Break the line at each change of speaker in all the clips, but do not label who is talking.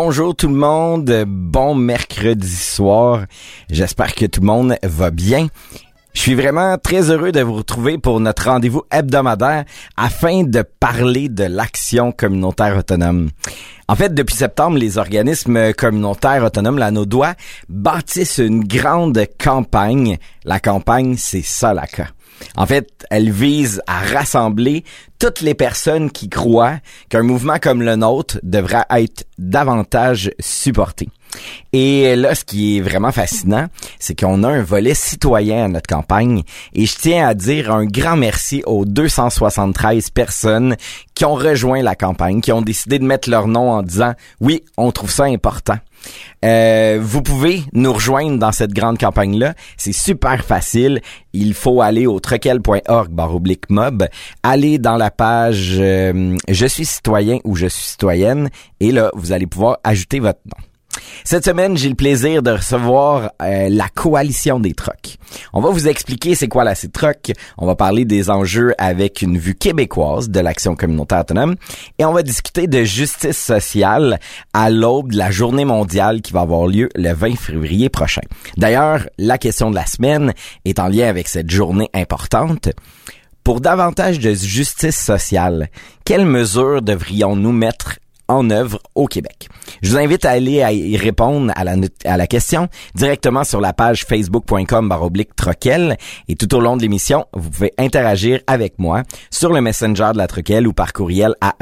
Bonjour tout le monde, bon mercredi soir. J'espère que tout le monde va bien. Je suis vraiment très heureux de vous retrouver pour notre rendez-vous hebdomadaire afin de parler de l'action communautaire autonome. En fait, depuis septembre, les organismes communautaires autonomes, la NODOA, bâtissent une grande campagne. La campagne, c'est ça, la CA. En fait, elle vise à rassembler toutes les personnes qui croient qu'un mouvement comme le nôtre devrait être davantage supporté. Et là, ce qui est vraiment fascinant, c'est qu'on a un volet citoyen à notre campagne et je tiens à dire un grand merci aux 273 personnes qui ont rejoint la campagne, qui ont décidé de mettre leur nom en disant « Oui, on trouve ça important ». Vous pouvez nous rejoindre dans cette grande campagne-là. C'est super facile. Il faut aller au troquel.org/mob, aller dans la page Je suis citoyen ou je suis citoyenne et là, vous allez pouvoir ajouter votre nom. Cette semaine, j'ai le plaisir de recevoir la Coalition des Trocs. On va vous expliquer c'est quoi la C-Troc. On va parler des enjeux avec une vue québécoise de l'action communautaire autonome et on va discuter de justice sociale à l'aube de la journée mondiale qui va avoir lieu le 20 février prochain. D'ailleurs, la question de la semaine est en lien avec cette journée importante. Pour davantage de justice sociale, quelles mesures devrions-nous mettre en œuvre au Québec? Je vous invite à aller y répondre à la question directement sur la page facebook.com/Troquel et tout au long de l'émission, vous pouvez interagir avec moi sur le Messenger de la Troquel ou par courriel à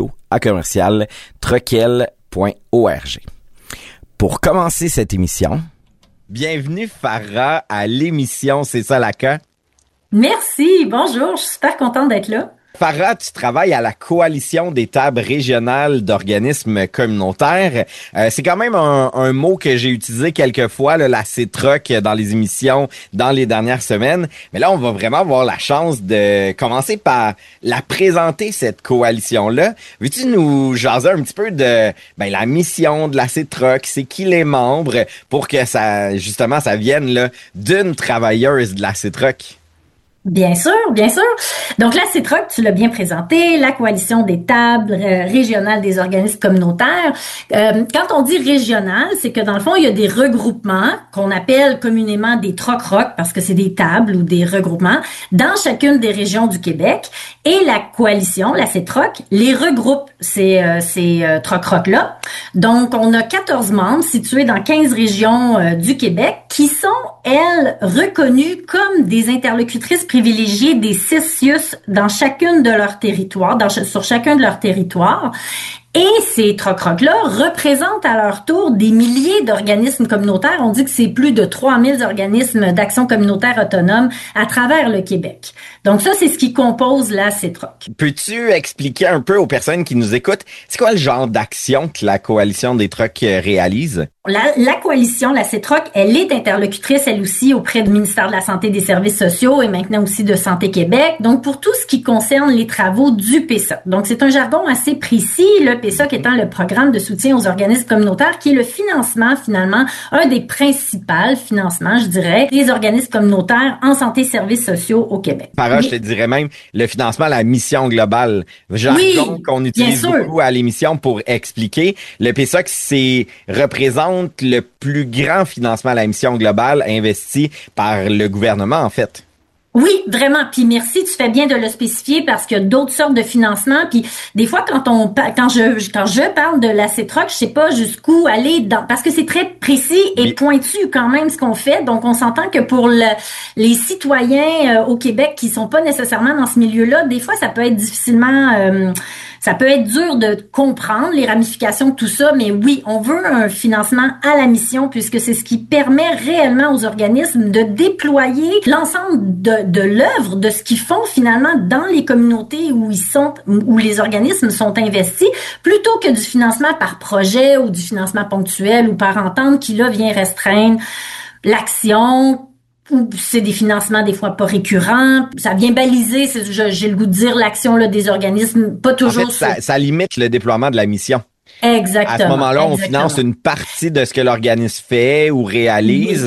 radio@troquel.org. Pour commencer cette émission, bienvenue Farah à l'émission C'est ça la CA.
Merci, bonjour, je suis super contente d'être là.
Farah, tu travailles à la Coalition des tables régionales d'organismes communautaires. C'est quand même un mot que j'ai utilisé quelques fois, là, la C-Troc, dans les émissions dans les dernières semaines. Mais là, on va vraiment avoir la chance de commencer par la présenter, cette coalition-là. Veux-tu nous jaser un petit peu de la mission de la C-Troc, c'est qui les membres, pour que ça vienne là d'une travailleuse de la C-Troc?
Bien sûr, bien sûr. Donc la C-Troc, tu l'as bien présenté, la Coalition des tables régionales des organismes communautaires. Quand on dit régional, c'est que dans le fond, il y a des regroupements qu'on appelle communément des troc-roc parce que c'est des tables ou des regroupements dans chacune des régions du Québec. Et la coalition, la C-Troc, les regroupe ces troc-roc-là. Donc, on a 14 membres situés dans 15 régions du Québec qui sont, elles, reconnues comme des interlocutrices privilégiées des CIUS dans chacune de leurs territoires, sur chacun de leurs territoires. Et ces troc-rocs-là représentent à leur tour des milliers d'organismes communautaires. On dit que c'est plus de 3000 organismes d'action communautaire autonome à travers le Québec. Donc ça, c'est ce qui compose la C-Troc.
Peux-tu expliquer un peu aux personnes qui nous écoutent, c'est quoi le genre d'action que la Coalition des Trocs réalise?
La coalition, la C-Troc, elle est interlocutrice, elle aussi, auprès du ministère de la Santé et des Services sociaux et maintenant aussi de Santé Québec. Donc, pour tout ce qui concerne les travaux du PESOC. Donc, c'est un jargon assez précis, le PESOC étant le programme de soutien aux organismes communautaires qui est le financement, finalement, un des principaux financements, je dirais, des organismes communautaires en santé et services sociaux au Québec.
Farah, je te dirais même le financement à la mission globale. Jargon qu'on utilise beaucoup à l'émission pour expliquer. Le PESOC, représente le plus grand financement à la mission globale investi par le gouvernement, en fait.
Oui, vraiment. Puis merci, tu fais bien de le spécifier parce qu'il y a d'autres sortes de financements. Puis des fois, quand je parle de la C-Troc, je sais pas jusqu'où aller parce que c'est très précis et pointu quand même ce qu'on fait. Donc, on s'entend que pour les citoyens au Québec qui sont pas nécessairement dans ce milieu-là, des fois, ça peut être difficilement ça peut être dur de comprendre les ramifications de tout ça, mais oui, on veut un financement à la mission puisque c'est ce qui permet réellement aux organismes de déployer l'ensemble de l'œuvre, de ce qu'ils font finalement dans les communautés où les organismes sont investis, plutôt que du financement par projet ou du financement ponctuel ou par entente qui là vient restreindre l'action. Ou c'est des financements des fois pas récurrents, ça vient baliser, j'ai le goût de dire, l'action là des organismes, pas toujours.
En fait, ça limite le déploiement de la mission.
Exactement.
À ce moment-là, on finance une partie de ce que l'organisme fait ou réalise.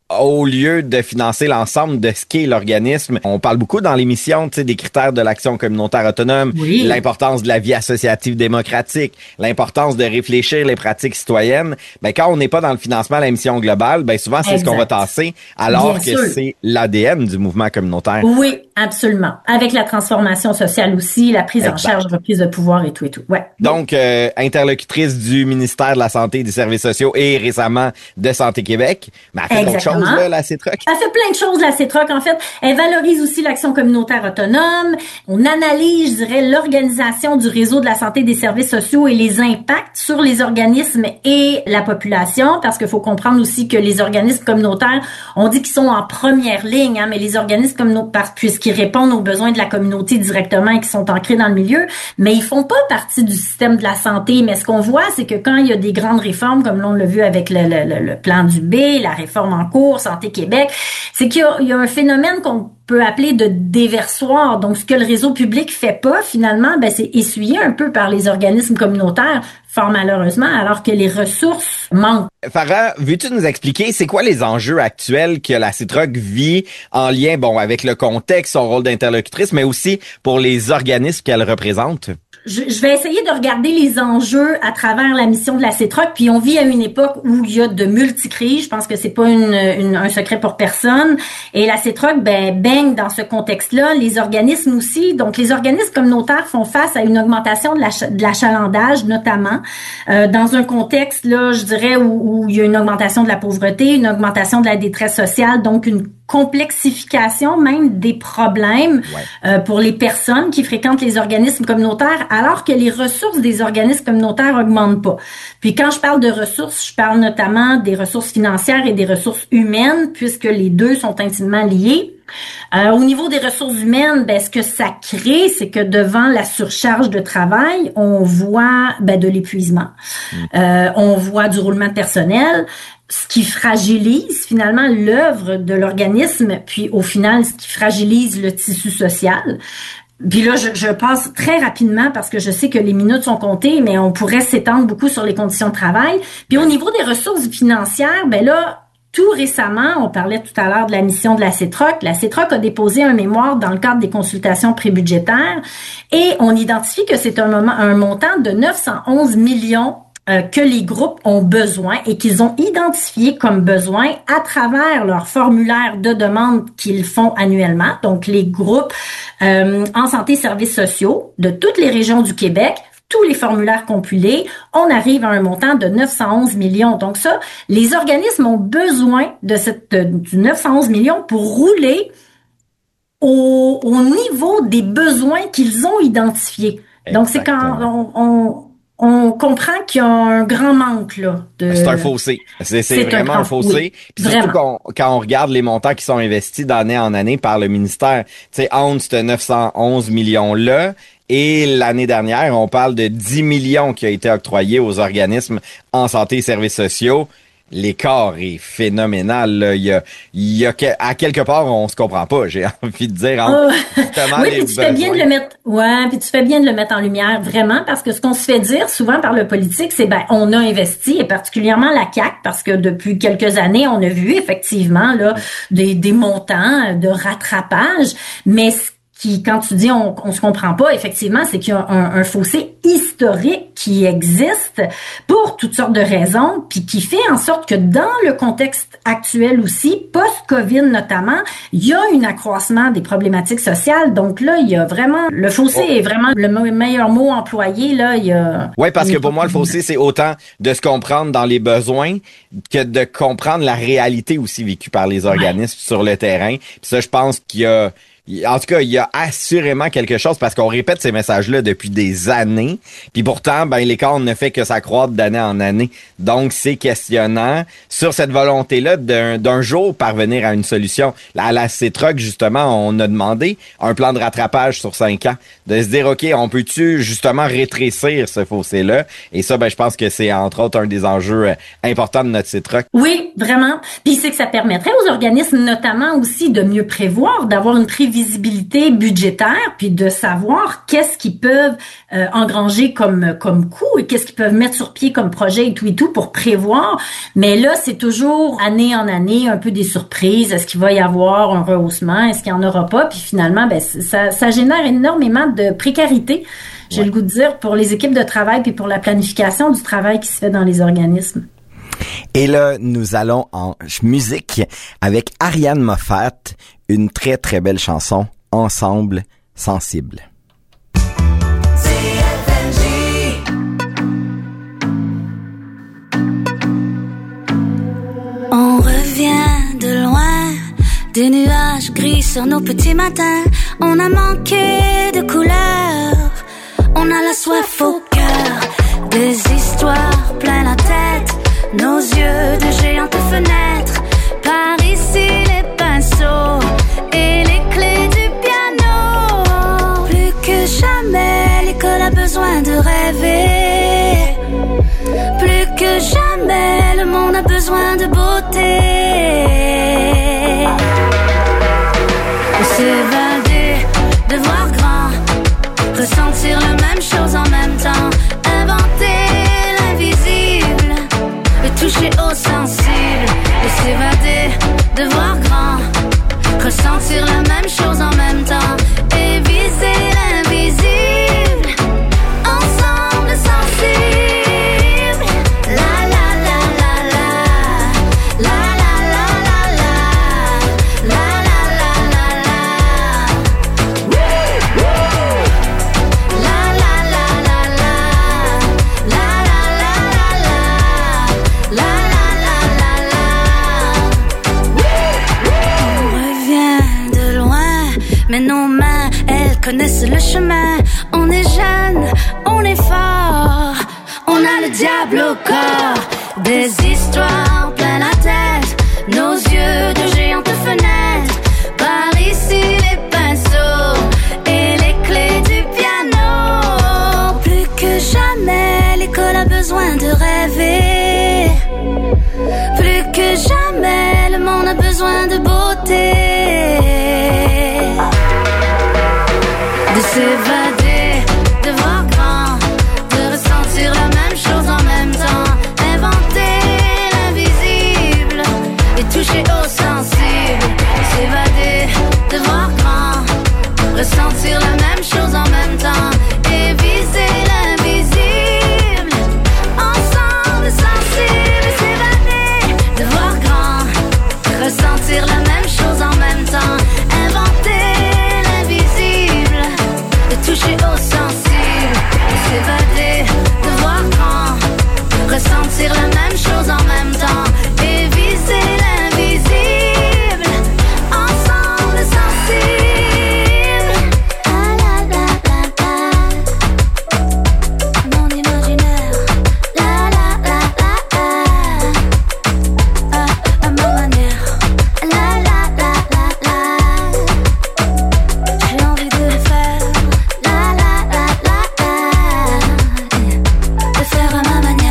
au lieu de financer l'ensemble de ce qu'est l'organisme. On parle beaucoup dans l'émission, tu sais, des critères de l'action communautaire autonome, l'importance de la vie associative démocratique, l'importance de réfléchir les pratiques citoyennes. Ben, quand on n'est pas dans le financement à la mission globale, ben, souvent, c'est ce qu'on va tasser, alors que c'est l'ADN du mouvement communautaire.
Oui, absolument. Avec la transformation sociale aussi, la prise en charge, reprise de pouvoir et tout et tout. Ouais.
Donc, interlocutrice du ministère de la Santé et des Services sociaux et récemment de Santé Québec. Mais elle fait d'autres choses, là, la CETROC.
Elle fait plein de choses, la CETROC, en fait. Elle valorise aussi l'action communautaire autonome. On analyse, je dirais, l'organisation du réseau de la santé et des services sociaux et les impacts sur les organismes et la population, parce qu'il faut comprendre aussi que les organismes communautaires, on dit qu'ils sont en première ligne, hein, mais les organismes communautaires, puisqu'ils répondent aux besoins de la communauté directement et qui sont ancrés dans le milieu, mais ils font pas partie du système de la santé. Mais ce qu'on voit, c'est que quand il y a des grandes réformes, comme l'on l'a vu avec le plan du B, la réforme en cours, Santé Québec, c'est qu'il y a un phénomène qu'on peut appeler de déversoir. Donc, ce que le réseau public fait pas, finalement, ben, c'est essuyé un peu par les organismes communautaires, fort malheureusement, alors que les ressources manquent.
Farah, veux-tu nous expliquer c'est quoi les enjeux actuels que la CETROC vit en lien, bon, avec le contexte, son rôle d'interlocutrice, mais aussi pour les organismes qu'elle représente?
Je vais essayer de regarder les enjeux à travers la mission de la CETROC, puis on vit à une époque où il y a de multi-crises. Je pense que c'est pas un secret pour personne. Et la CETROC, baigne dans ce contexte-là. Les organismes aussi. Donc, les organismes communautaires font face à une augmentation de l'achalandage, notamment, dans un contexte, là, je dirais, où il y a une augmentation de la pauvreté, une augmentation de la détresse sociale, donc une complexification même des problèmes pour les personnes qui fréquentent les organismes communautaires, alors que les ressources des organismes communautaires augmentent pas. Puis quand je parle de ressources, je parle notamment des ressources financières et des ressources humaines, puisque les deux sont intimement liés. Au niveau des ressources humaines, ce que ça crée, c'est que devant la surcharge de travail, on voit de l'épuisement, on voit du roulement de personnel, ce qui fragilise finalement l'œuvre de l'organisme, puis au final, ce qui fragilise le tissu social. Puis là, je passe très rapidement parce que je sais que les minutes sont comptées, mais on pourrait s'étendre beaucoup sur les conditions de travail. Puis au niveau des ressources financières, tout récemment, on parlait tout à l'heure de la mission de la CETROC. La CETROC a déposé un mémoire dans le cadre des consultations prébudgétaires et on identifie que c'est un montant de 911 millions que les groupes ont besoin et qu'ils ont identifié comme besoin à travers leur formulaire de demande qu'ils font annuellement. Donc, les groupes en santé et services sociaux de toutes les régions du Québec, tous les formulaires compilés, on arrive à un montant de 911 millions. Donc ça, les organismes ont besoin de du 911 millions pour rouler au niveau des besoins qu'ils ont identifiés. Donc, c'est quand on comprend qu'il y a un grand manque, là.
C'est un fossé. C'est vraiment un fossé. Oui, puis surtout quand on regarde les montants qui sont investis d'année en année par le ministère, tu sais, entre ce 911 millions-là et l'année dernière, on parle de 10 millions qui a été octroyés aux organismes en santé et services sociaux. L'écart est phénoménal, là. Il y a à quelque part, on se comprend pas, j'ai envie de dire.
Oui, puis tu fais bien de le mettre, puis tu fais bien de le mettre en lumière, vraiment, parce que ce qu'on se fait dire souvent par le politique, c'est, on a investi, et particulierement la CAQ, parce que depuis quelques années, on a vu, effectivement, là, des montants de rattrapage, mais quand tu dis on se comprend pas, effectivement, c'est qu'il y a un fossé historique qui existe pour toutes sortes de raisons, puis qui fait en sorte que dans le contexte actuel aussi, post-Covid notamment, il y a un accroissement des problématiques sociales. Donc là, il y a vraiment, le fossé est vraiment le meilleur mot employé, là.
Oui, parce que pour moi, le fossé, c'est autant de se comprendre dans les besoins que de comprendre la réalité aussi vécue par les organismes sur le terrain. Puis ça, je pense qu'il y a en tout cas, il y a assurément quelque chose parce qu'on répète ces messages-là depuis des années. Puis pourtant, l'écart ne fait que s'accroître d'année en année. Donc, c'est questionnant sur cette volonté-là d'un jour parvenir à une solution. À la CETROC, justement, on a demandé un plan de rattrapage sur 5 ans. De se dire, OK, on peut-tu justement rétrécir ce fossé-là? Et ça, je pense que c'est entre autres un des enjeux importants de notre CETROC.
Oui, vraiment. Puis c'est que ça permettrait aux organismes notamment aussi de mieux prévoir, d'avoir une prévision prévisibilité budgétaire, puis de savoir qu'est-ce qu'ils peuvent engranger comme coût et qu'est-ce qu'ils peuvent mettre sur pied comme projet et tout pour prévoir. Mais là, c'est toujours année en année un peu des surprises. Est-ce qu'il va y avoir un rehaussement? Est-ce qu'il n'y en aura pas? Puis finalement, ça génère énormément de précarité, j'ai le goût de dire, pour les équipes de travail puis pour la planification du travail qui se fait dans les organismes.
Et là, nous allons en musique avec Ariane Moffat, une très très belle chanson, Ensemble sensible.
On revient de loin, des nuages gris sur nos petits matins. On a manqué de couleurs, on a la soif au cœur, des histoires plein la tête, nos yeux de géantes fenêtres. Par ici les pinceaux et les clés du piano. Plus que jamais l'école a besoin de rêver. Plus que jamais le monde a besoin de beauté. De s'évader, de voir grand, ressentir la même chose en même temps, inventer l'invisible, de toucher au sensible, de s'évader, de voir grand, ressentir la même chose en même temps et viser l'invisible. Ensemble sensible, la la la la la, la la la la la, la la la la la, la la la la la, la la la la la, la la la la la. On revient de loin, mais nos mains, elles connaissent le chemin. On est jeune, on est fort, on a le diable au corps, des histoires plein la tête, nos yeux de géantes fenêtres. Par ici les pinceaux et les clés du piano. Plus que jamais l'école a besoin de rêver. Plus que jamais le monde a besoin de beauté. De s'évader, de voir grand, de ressentir la même chose en même temps, inventer l'invisible et toucher au sensible. De s'évader, de voir grand, ressentir la même chose en même temps et viser l'invisible. Ensemble sensible, s'évader, de voir grand, ressentir la même chose en même temps, inventer l'invisible, de toucher au sensible, de s'évader, de voir grand, ressentir la même chose en même temps et viser l'invisible. Ensemble sensible, ah la la la la, mon imaginaire, la la la la la, à ma manière, la la la la la. J'ai envie de le faire, la la la la la, de faire à ma manière.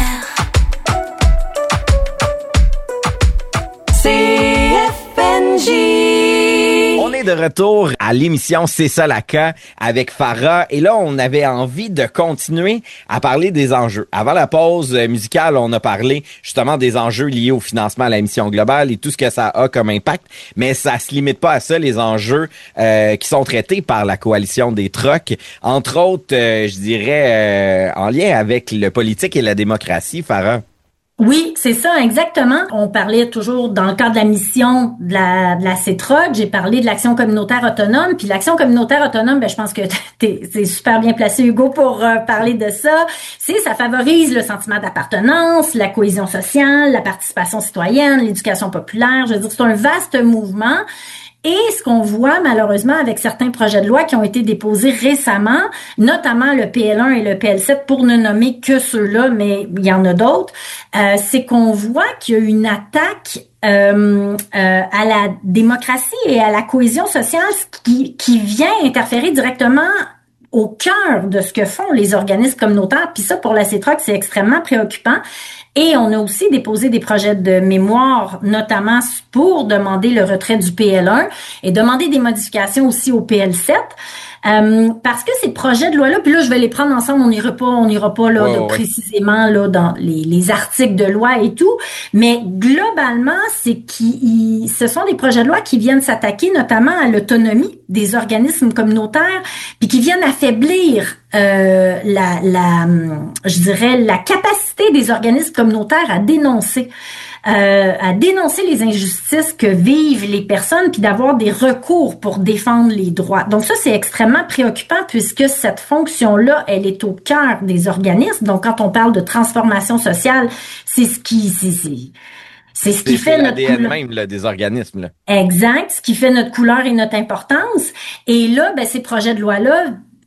CFNJ.
On est de retour à l'émission C'est ça la K avec Farah et là on avait envie de continuer à parler des enjeux. Avant la pause musicale, on a parlé justement des enjeux liés au financement à la mission globale et tout ce que ça a comme impact, mais ça se limite pas à ça, les enjeux qui sont traités par la coalition des trocs, entre autres je dirais en lien avec le politique et la démocratie, Farah.
Oui, c'est ça, exactement. On parlait toujours dans le cadre de la mission de la CETROC, j'ai parlé de l'action communautaire autonome, puis l'action communautaire autonome, je pense que c'est super bien placé, Hugo, pour parler de ça. Ça favorise le sentiment d'appartenance, la cohésion sociale, la participation citoyenne, l'éducation populaire. Je veux dire, c'est un vaste mouvement. Et ce qu'on voit malheureusement avec certains projets de loi qui ont été déposés récemment, notamment le PL1 et le PL7, pour ne nommer que ceux-là, mais il y en a d'autres, c'est qu'on voit qu'il y a une attaque à la démocratie et à la cohésion sociale qui vient interférer directement au cœur de ce que font les organismes communautaires. Puis ça, pour la CETROC, c'est extrêmement préoccupant. Et on a aussi déposé des projets de mémoire, notamment pour demander le retrait du PL1 et demander des modifications aussi au PL7. Parce que ces projets de loi-là, puis là, je vais les prendre ensemble, on n'ira pas là, précisément là dans les articles de loi et tout, mais globalement, ce sont des projets de loi qui viennent s'attaquer notamment à l'autonomie des organismes communautaires, puis qui viennent affaiblir je dirais la capacité des organismes communautaires à dénoncer les injustices que vivent les personnes, puis d'avoir des recours pour défendre les droits. Donc ça, c'est extrêmement préoccupant puisque cette fonction-là, elle est au cœur des organismes. Donc quand on parle de transformation sociale, c'est ce qui fait notre
l'ADN même là, des organismes. Là.
Exact, ce qui fait notre couleur et notre importance. Et là, ces projets de loi-là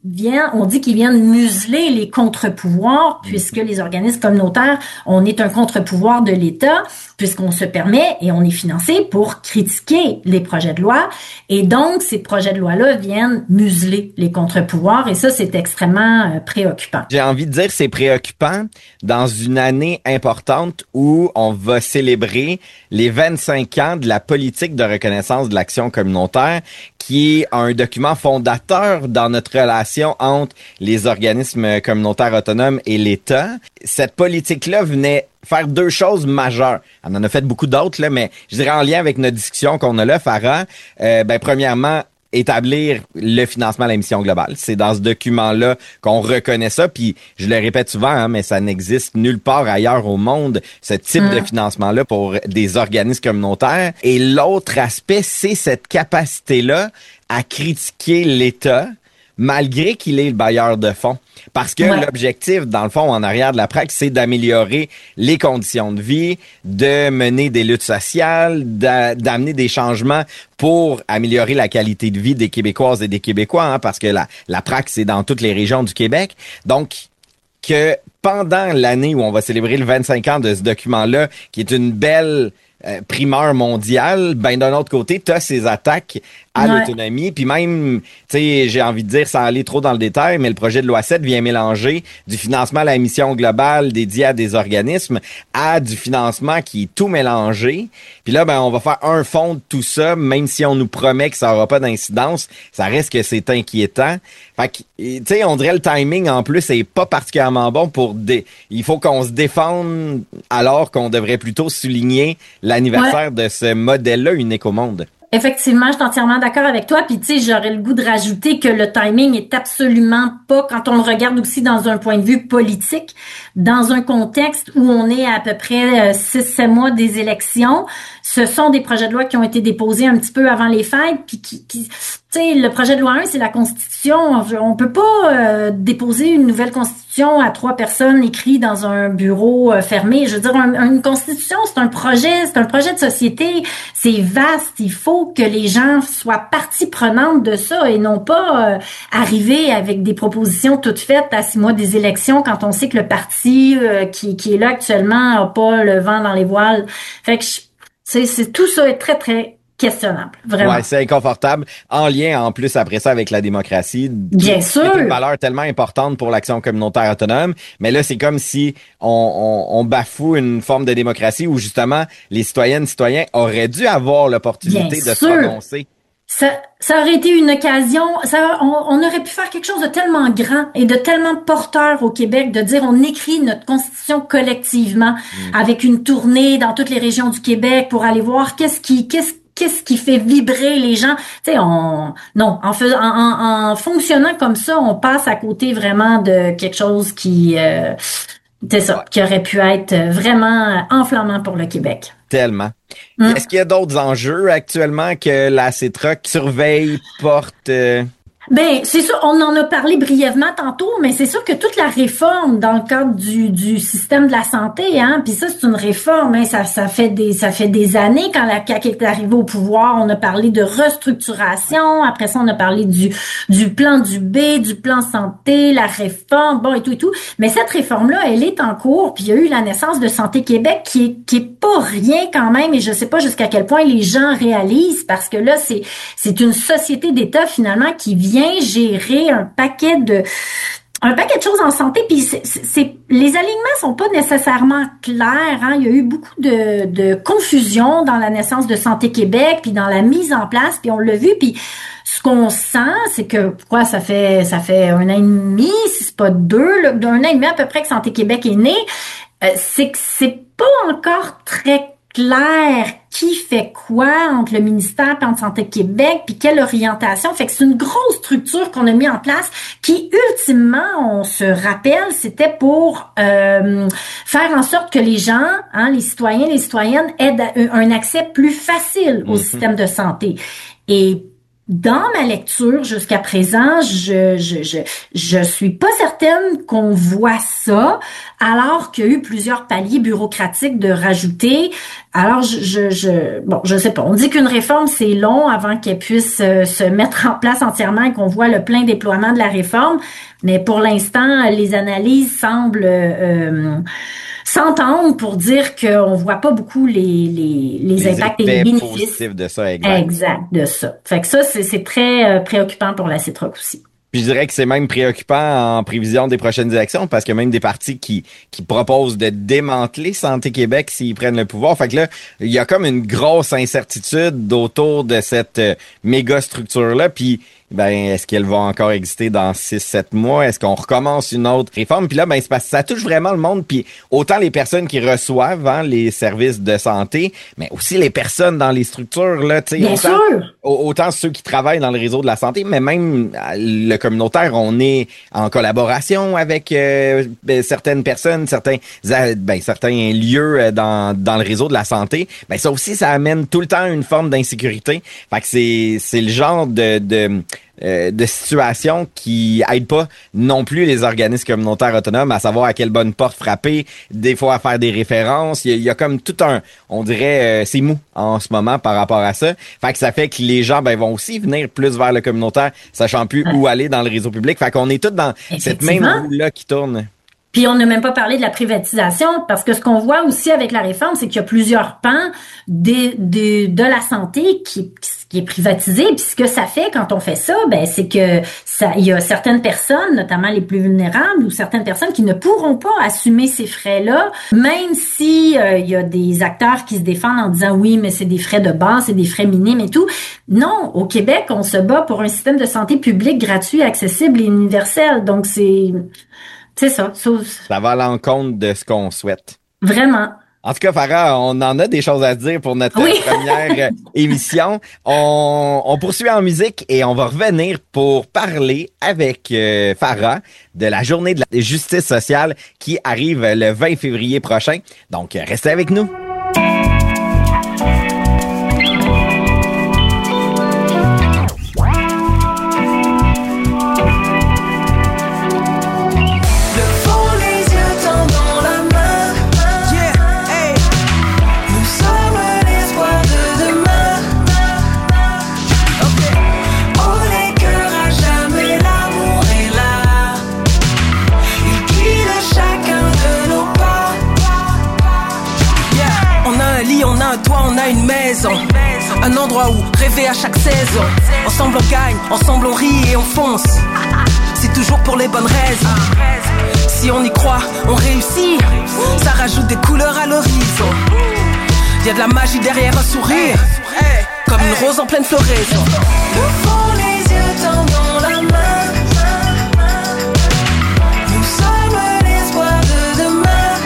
on dit qu'ils viennent museler les contre-pouvoirs, puisque les organismes communautaires, on est un contre-pouvoir de l'État, puisqu'on se permet et on est financé pour critiquer les projets de loi. Et donc, ces projets de loi-là viennent museler les contre-pouvoirs, et ça, c'est extrêmement préoccupant.
J'ai envie de dire que c'est préoccupant dans une année importante où on va célébrer les 25 ans de la politique de reconnaissance de l'action communautaire, qui est un document fondateur dans notre relation entre les organismes communautaires autonomes et l'État. Cette politique-là venait faire deux choses majeures. On en a fait beaucoup d'autres, là, mais je dirais en lien avec notre discussion qu'on a là, Farah, premièrement, établir le financement à la mission globale. C'est dans ce document-là qu'on reconnaît ça, puis je le répète souvent, mais ça n'existe nulle part ailleurs au monde, ce type de financement-là pour des organismes communautaires. Et l'autre aspect, c'est cette capacité-là à critiquer l'État, malgré qu'il est le bailleur de fonds. Parce que l'objectif, dans le fond, en arrière de la PRAC, c'est d'améliorer les conditions de vie, de mener des luttes sociales, d'amener des changements pour améliorer la qualité de vie des Québécoises et des Québécois, parce que la PRAC, c'est dans toutes les régions du Québec. Donc, que pendant l'année où on va célébrer le 25 ans de ce document-là, qui est une belle primeur mondiale, d'un autre côté, tu as ces attaques à l'autonomie, puis même, tu sais, j'ai envie de dire, sans aller trop dans le détail, mais le projet de loi 7 vient mélanger du financement à la mission globale dédié à des organismes à du financement qui est tout mélangé. Puis là, on va faire un fond de tout ça, même si on nous promet que ça aura pas d'incidence, ça reste que c'est inquiétant. Fait que, tu sais, on dirait le timing, en plus, est pas particulièrement bon il faut qu'on se défende alors qu'on devrait plutôt souligner l'anniversaire de ce modèle-là unique au monde.
Effectivement, je suis entièrement d'accord avec toi. Puis tu sais, j'aurais le goût de rajouter que le timing est absolument pas, quand on le regarde aussi dans un point de vue politique, dans un contexte où on est à peu près 6-7 mois des élections. Ce sont des projets de loi qui ont été déposés un petit peu avant les fêtes, puis qui tu sais, le projet de loi 1, c'est la Constitution. On peut pas déposer une nouvelle Constitution à 3 personnes écrites dans un bureau fermé. Je veux dire, une Constitution, c'est un projet de société. C'est vaste. Il faut que les gens soient partie prenante de ça et non pas arriver avec des propositions toutes faites à 6 mois des élections quand on sait que le parti qui est là actuellement n'a pas le vent dans les voiles. Fait que c'est tout ça est très, très questionnable, vraiment.
Ouais, c'est inconfortable. En lien, en plus, après ça, avec la démocratie.
Bien sûr.
C'est une valeur tellement importante pour l'action communautaire autonome. Mais là, c'est comme si on bafoue une forme de démocratie où, justement, les citoyennes et citoyens auraient dû avoir l'opportunité de se prononcer.
Ça aurait été une occasion, on aurait pu faire quelque chose de tellement grand et de tellement porteur au Québec, de dire on écrit notre constitution collectivement avec une tournée dans toutes les régions du Québec pour aller voir qu'est-ce qui fait vibrer les gens. Tu sais, en fonctionnant comme ça, on passe à côté vraiment de quelque chose qui aurait pu être vraiment enflammant pour le Québec.
Tellement. Est-ce qu'il y a d'autres enjeux actuellement que la CETROC surveille, porte?
C'est sûr, on en a parlé brièvement tantôt, mais c'est sûr que toute la réforme dans le cadre du système de la santé, puis ça c'est une réforme, ça fait des années quand la CAQ est arrivée au pouvoir, on a parlé de restructuration, après ça on a parlé du plan du B, du plan santé, la réforme, et tout, mais cette réforme-là, elle est en cours, puis il y a eu la naissance de Santé Québec qui est pas rien quand même, et je sais pas jusqu'à quel point les gens réalisent, parce que là c'est une société d'État finalement qui vient gérer un paquet un paquet de choses en santé, puis les alignements sont pas nécessairement clairs. Hein? Il y a eu beaucoup de confusion dans la naissance de Santé Québec, puis dans la mise en place, puis on l'a vu, puis ce qu'on sent, c'est que ça fait 1 an et demi, si c'est pas 2, là, d'un an et demi à peu près que Santé Québec est né, c'est que c'est pas encore très clair qui fait quoi entre le ministère et entre Santé Québec, puis quelle orientation. Fait que c'est une grosse structure qu'on a mis en place qui, ultimement, on se rappelle, c'était pour faire en sorte que les gens, les citoyens, les citoyennes, aient un accès plus facile au système de santé. Et dans ma lecture jusqu'à présent, je suis pas certaine qu'on voit ça, alors qu'il y a eu plusieurs paliers bureaucratiques de rajouter. Alors, je sais pas. On dit qu'une réforme, c'est long avant qu'elle puisse se mettre en place entièrement et qu'on voit le plein déploiement de la réforme. Mais pour l'instant, les analyses semblent s'entendre pour dire qu'on voit pas beaucoup les impacts et les bénéfices
de ça, exact
de ça. Fait que ça, c'est très préoccupant pour la CITROC aussi.
Puis je dirais que c'est même préoccupant en prévision des prochaines élections parce qu'il y a même des partis qui proposent de démanteler Santé Québec s'ils prennent le pouvoir. Fait que là, il y a comme une grosse incertitude autour de cette méga structure-là. Puis est-ce qu'elle va encore exister dans 6-7 mois? Est-ce qu'on recommence une autre réforme? Puis là, c'est parce que ça touche vraiment le monde. Puis autant les personnes qui reçoivent les services de santé, mais aussi les personnes dans les structures, là, tu sais.
Bien sûr!
Autant ceux qui travaillent dans le réseau de la santé, mais même le communautaire, on est en collaboration avec certaines personnes, certains lieux dans le réseau de la santé. Ça aussi, ça amène tout le temps une forme d'insécurité. Fait que c'est le genre de situation qui aide pas non plus les organismes communautaires autonomes à savoir à quelle bonne porte frapper, des fois à faire des références. Il y a comme tout on dirait, c'est mou en ce moment par rapport à ça. Fait que ça fait que les gens vont aussi venir plus vers le communautaire, sachant plus où aller dans le réseau public. Fait qu'on est tous dans cette même roue-là qui tourne.
Puis on n'a même pas parlé de la privatisation, parce que ce qu'on voit aussi avec la réforme, c'est qu'il y a plusieurs pans de la santé qui est privatisé. Puis ce que ça fait quand on fait ça, c'est que il y a certaines personnes, notamment les plus vulnérables, ou certaines personnes qui ne pourront pas assumer ces frais-là, même si il y a des acteurs qui se défendent en disant oui, mais c'est des frais de base, c'est des frais minimes et tout. Non, au Québec, on se bat pour un système de santé publique gratuit, accessible et universel. Donc c'est ça.
Ça va à l'encontre de ce qu'on souhaite.
Vraiment.
En tout cas, Farah, on en a des choses à dire pour notre première émission. On poursuit en musique et on va revenir pour parler avec Farah de la journée de la justice sociale qui arrive le 20 février prochain. Donc, restez avec nous.
Une maison, un endroit où rêver à chaque saison. Ensemble on gagne, ensemble on rit et on fonce. C'est toujours pour les bonnes raisons. Si on y croit, on réussit. Ça rajoute des couleurs à l'horizon. Y'a de la magie derrière un sourire, comme une rose en pleine floraison. Ouvrons les yeux, tendons la main. Nous sommes l'espoir de demain.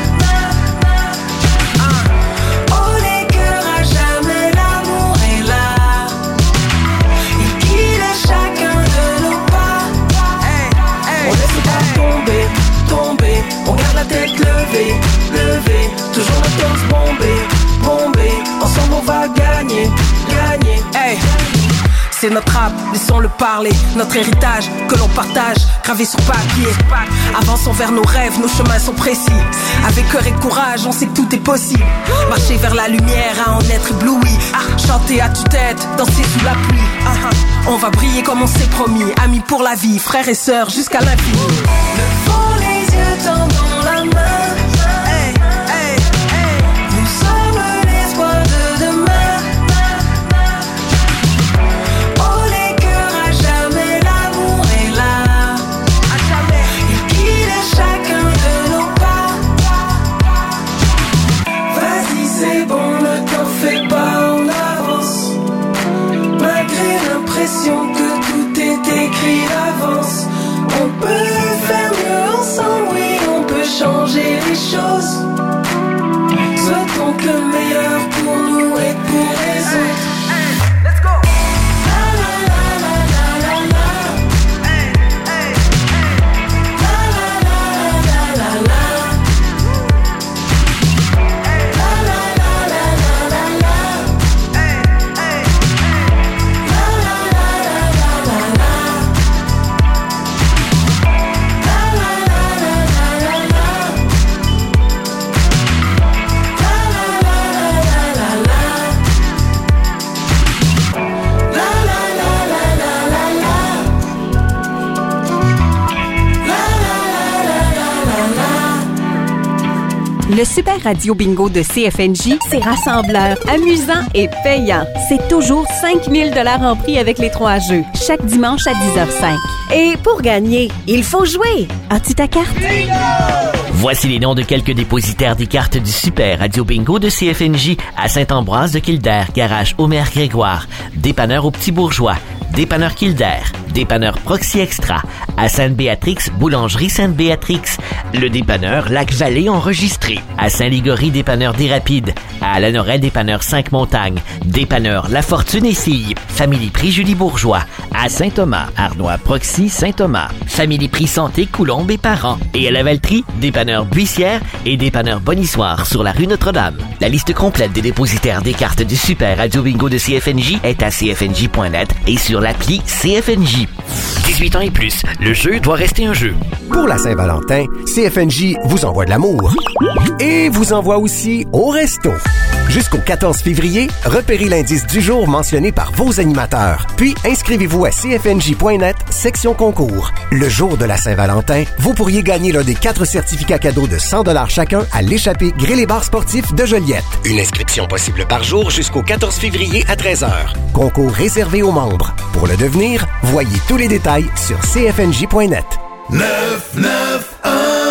On garde la tête levée, toujours le torse bombé, ensemble on va gagner. Hey. C'est notre rap, laissons-le parler, notre héritage que l'on partage, gravé sur papier. Avançons vers nos rêves, nos chemins sont précis. Avec cœur et courage, on sait que tout est possible. Marcher vers la lumière, à en être ébloui. Chanter à tue-tête, danser sous la pluie. On va briller comme on s'est promis, amis pour la vie, frères et sœurs jusqu'à l'infini. Levons les yeux, tendons la main. Nous sommes l'espoir de demain. Oh les cœurs, à jamais l'amour est là. À jamais. Il l'impression que tout est écrit d'avance. On peut faire mieux ensemble, oui, on peut changer les choses. Souhaitons que le meilleur pour nous et pour les autres. Let's go! La la la la la la la. La la la la la la la. La la la la la la la. La la la la la la la. La la la la la la la.
Le Super Radio Bingo de CFNJ, c'est rassembleur, amusant et payant. C'est toujours 5 000 $ en prix avec les 3 jeux, chaque dimanche à 10h05. Et pour gagner, il faut jouer. As-tu ta carte?
Voici les noms de quelques dépositaires des cartes du Super Radio Bingo de CFNJ à Saint-Ambroise de Kildare, Garage Omer Grégoire, Dépanneur au Petit Bourgeois, Dépanneur Kildare, Dépanneur Proxy Extra, à Sainte-Béatrix, Boulangerie Sainte-Béatrix, le Dépanneur Lac-Vallée enregistré, à Saint-Ligory, Dépanneur des Rapides, à Lanorelle, Dépanneur 5 Montagnes, Dépanneur La Fortune et Filles, Family Prix Julie Bourgeois, à Saint-Thomas, Arnois Proxy Saint-Thomas, Family Prix Santé Coulombe et Parents, et à la Valtrie, Dépanneur Buissière et Dépanneur Bonissoire sur la rue Notre-Dame. La liste complète des dépositaires des cartes du Super Radio Bingo de CFNJ est à cfnj.net et sur l'appli CFNJ. 18 ans et plus, le jeu doit rester un jeu.
Pour la Saint-Valentin, CFNJ vous envoie de l'amour et vous envoie aussi au resto. Jusqu'au 14 février, repérez l'indice du jour mentionné par vos animateurs. Puis, inscrivez-vous à cfnj.net, section concours. Le jour de la Saint-Valentin, vous pourriez gagner l'un des 4 certificats cadeaux de 100 $ chacun à l'échappée Grill et Bar sportif de Joliette. Une inscription possible par jour jusqu'au 14 février à 13h. Concours réservé aux membres. Pour le devenir, voyez tous les détails sur cfnj.net.
991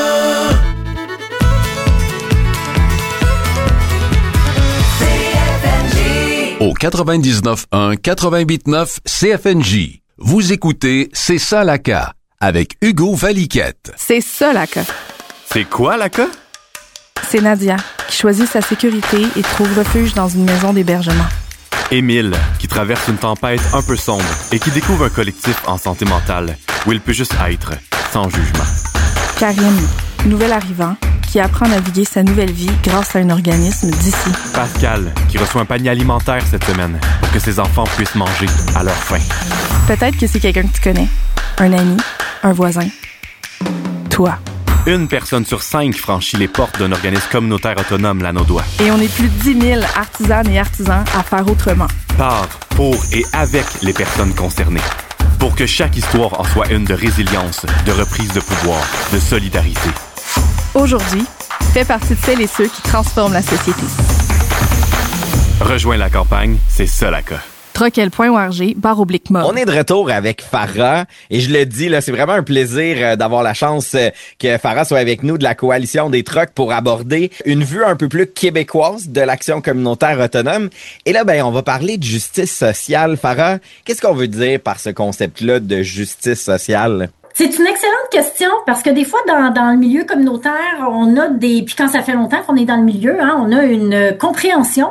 Au 99.1, 88.9 CFNJ. Vous écoutez C'est ça la K avec Hugo Valiquette.
C'est ça la K.
C'est quoi la K?
C'est Nadia qui choisit sa sécurité et trouve refuge dans une maison d'hébergement.
Émile, qui traverse une tempête un peu sombre et qui découvre un collectif en santé mentale où il peut juste être, sans jugement.
Karine, nouvel arrivant, qui apprend à naviguer sa nouvelle vie grâce à un organisme d'ici.
Pascal, qui reçoit un panier alimentaire cette semaine pour que ses enfants puissent manger à leur faim.
Peut-être que c'est quelqu'un que tu connais. Un ami, un voisin. Toi.
Une personne sur 5 franchit les portes d'un organisme communautaire autonome Lanaudois.
Et on est plus de 10 000 artisanes et artisans à faire autrement.
Par, pour et avec les personnes concernées. Pour que chaque histoire en soit une de résilience, de reprise de pouvoir, de solidarité.
Aujourd'hui, fais partie de celles et ceux qui transforment la société.
Rejoins la campagne, c'est ça la K.
Troquel.org/mob.
On est de retour avec Farah et je le dis, là, c'est vraiment un plaisir d'avoir la chance que Farah soit avec nous de la Coalition des Trocs pour aborder une vue un peu plus québécoise de l'action communautaire autonome. Et là, ben, on va parler de justice sociale. Farah, qu'est-ce qu'on veut dire par ce concept-là de justice sociale?
C'est une excellente question parce que des fois dans le milieu communautaire, on a puis quand ça fait longtemps qu'on est dans le milieu, hein, on a une compréhension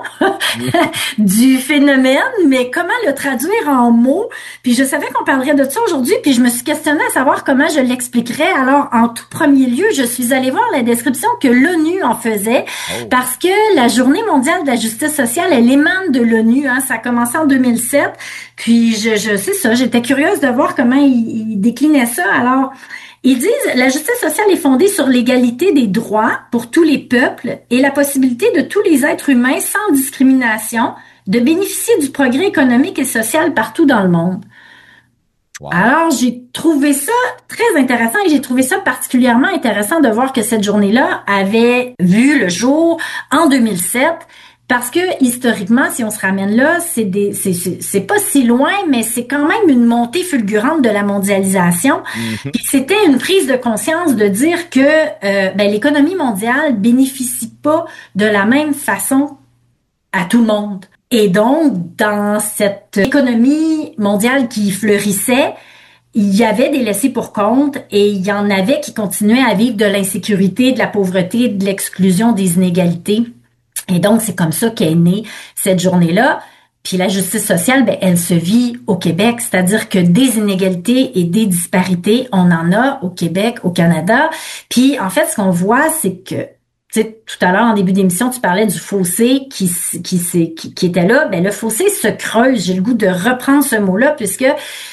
du phénomène, mais comment le traduire en mots? Puis je savais qu'on parlerait de ça aujourd'hui, puis je me suis questionnée à savoir comment je l'expliquerais. Alors en tout premier lieu, je suis allée voir la description que l'ONU en faisait parce que la Journée mondiale de la justice sociale, elle émane de l'ONU, hein, ça a commencé en 2007. Puis je sais ça, j'étais curieuse de voir comment ils déclinaient ça. Alors, ils disent la justice sociale est fondée sur l'égalité des droits pour tous les peuples et la possibilité de tous les êtres humains sans discrimination de bénéficier du progrès économique et social partout dans le monde. Wow. Alors, j'ai trouvé ça très intéressant et j'ai trouvé ça particulièrement intéressant de voir que cette journée-là avait vu le jour en 2007. Parce que historiquement, si on se ramène là, c'est pas si loin, mais c'est quand même une montée fulgurante de la mondialisation. Mm-hmm. Puis c'était une prise de conscience de dire que l'économie mondiale bénéficie pas de la même façon à tout le monde. Et donc, dans cette économie mondiale qui fleurissait, il y avait des laissés pour compte et il y en avait qui continuaient à vivre de l'insécurité, de la pauvreté, de l'exclusion, des inégalités. Et donc, c'est comme ça qu'est née cette journée-là. Puis la justice sociale, elle se vit au Québec, c'est-à-dire que des inégalités et des disparités, on en a au Québec, au Canada. Puis en fait, ce qu'on voit, c'est que, tu sais, tout à l'heure, en début d'émission, tu parlais du fossé qui était là. Le fossé se creuse. J'ai le goût de reprendre ce mot-là, puisque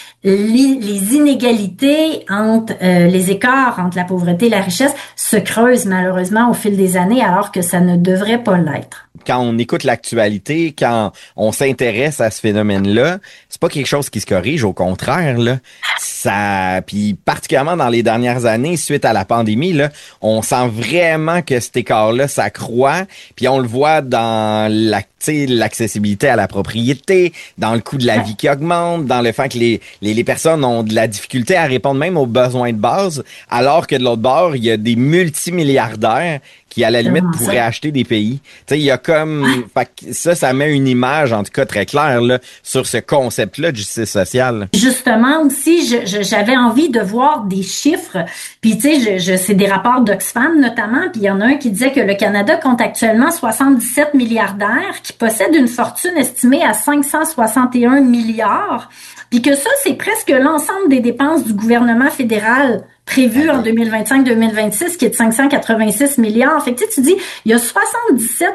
les inégalités entre les écarts entre la pauvreté et la richesse se creusent malheureusement au fil des années, alors que ça ne devrait pas l'être.
Quand on écoute l'actualité, quand on s'intéresse à ce phénomène-là, c'est pas quelque chose qui se corrige, au contraire, là. Ça, puis particulièrement dans les dernières années, suite à la pandémie, là, on sent vraiment que cet écart-là s'accroît, puis on le voit dans l'accessibilité à la propriété, dans le coût de la vie qui augmente, dans le fait que les personnes ont de la difficulté à répondre même aux besoins de base, alors que de l'autre bord, il y a des multimilliardaires qui, à la limite, pourraient acheter des pays. Tu sais, il y a comme... Fait que ça met une image, en tout cas, très claire, là, sur ce concept-là de justice sociale.
Justement, aussi, j'avais envie de voir des chiffres. Puis, tu sais, c'est des rapports d'Oxfam, notamment. Puis, il y en a un qui disait que le Canada compte actuellement 77 milliardaires qui possèdent une fortune estimée à 561 milliards. Puis que ça, c'est presque l'ensemble des dépenses du gouvernement fédéral prévu en 2025-2026, qui est de 586 milliards. Fait que tu dis, il y a 77